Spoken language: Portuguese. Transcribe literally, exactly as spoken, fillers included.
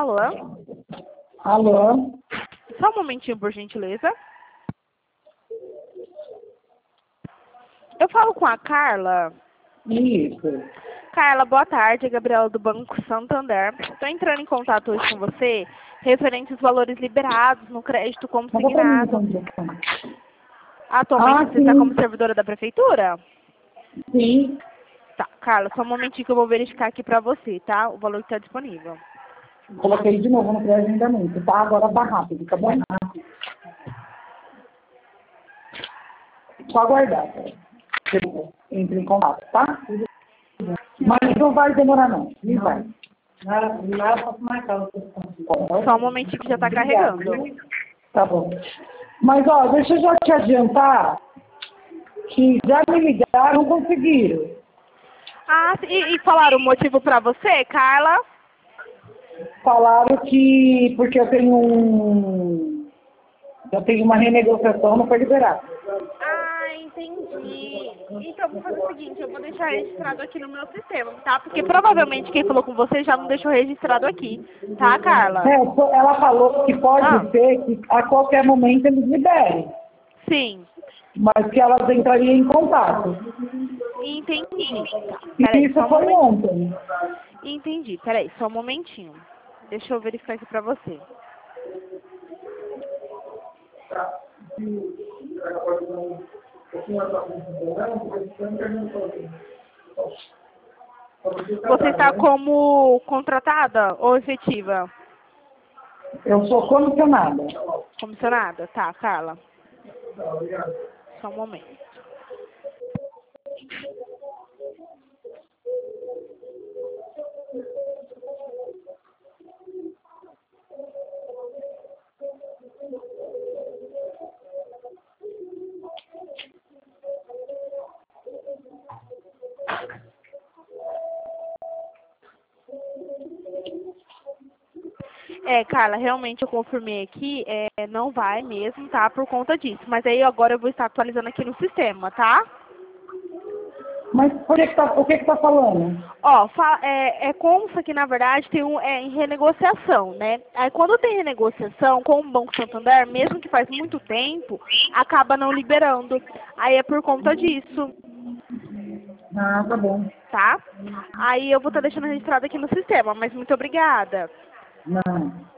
Alô? Alô? Só um momentinho, por gentileza. Eu falo com a Carla. Isso. Carla, boa tarde. É Gabriela do Banco Santander. Estou entrando em contato hoje com você, referente aos valores liberados no crédito consignado. Atualmente Ah, você está sim. como servidora da prefeitura? Sim. Tá, Carla, só um momentinho que eu vou verificar aqui para você, tá? O valor que está disponível. Coloquei de novo no pré-agendamento, tá? Agora tá rápido, tá bom? Só aguardar, tá? Entre em contato, tá? Mas não vai demorar não, não vai. Lá eu posso marcar o Só um momentinho que já está carregando. Tá bom. Mas, ó, deixa eu já te adiantar que já me ligaram, não conseguiram. Ah, e, e falaram o motivo para você, Carla? Falaram que porque eu tenho um... Eu tenho uma renegociação, não foi liberado. Ah, entendi. Então, vou fazer o seguinte, eu vou deixar registrado aqui no meu sistema, tá? Porque provavelmente quem falou com você já não deixou registrado aqui, tá, Carla? É, ela falou que pode Ah. ser que a qualquer momento eles liberem, Sim, mas que elas entrariam em contato. entendi. Tá, E peraí, isso só um foi momentinho. ontem. Entendi, peraí, só um momentinho. Deixa eu verificar aqui pra você. Você está como contratada ou efetiva? Eu sou comissionada. Comissionada? Tá, Carla. Só um momento. É, Carla, realmente eu confirmei aqui, é, não vai mesmo, tá? Por conta disso. Mas aí agora eu vou estar atualizando aqui no sistema, tá? Mas por que que tá, o que que tá falando? Ó, fa- é, é consta que na verdade tem um é em renegociação, né? Aí quando tem renegociação com o Banco Santander, mesmo que faz muito tempo, acaba não liberando. Aí é por conta disso, Ah, tá bom. tá? Aí eu vou estar deixando registrado aqui no sistema, mas muito obrigada. Não.